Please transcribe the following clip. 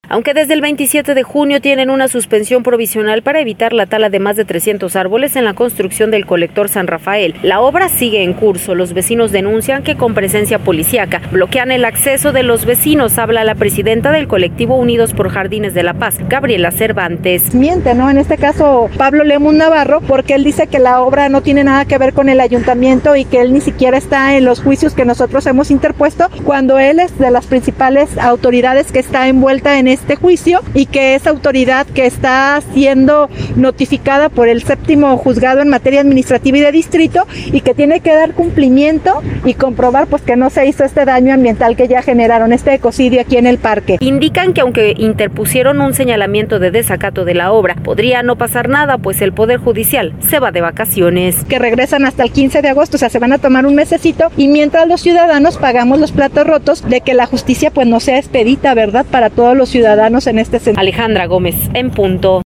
aunque desde el 27 de junio tienen una suspensión provisional para evitar la tala de más de 300 árboles en la construcción del colector San Rafael. La obra sigue en curso. Los vecinos denuncian que con presencia policíaca bloquean el acceso de los vecinos. Habla la presidenta del colectivo Unidos por Jardines de la Paz, Gabriela Cervantes. Miente, ¿no? En este caso, Pablo Lemus Navarro, porque él dice que la obra no tiene nada que ver con el ayuntamiento y que él ni siquiera está en los juicios que nosotros hemos interpuesto, cuando él es de las principales autoridades que está envuelta en este juicio y que es autoridad que está siendo notificada por el 7º juzgado en materia administrativa y de distrito y que tiene que dar cumplimiento y comprobar pues que no se hizo este daño ambiental que ya generaron, este ecocidio aquí en el parque. Indican que aunque interpusieron un señalamiento de desacato de la obra, podría no pasar nada, pues el Poder Judicial se va de vacaciones. Que regresan hasta el 15 de agosto, o sea, se van a tomar un mesecito y mientras los ciudadanos pagamos los platos rotos de que la justicia pues no sea expedita, ¿verdad? Para todos los ciudadanos en este sentido. Alejandra Gómez, en punto.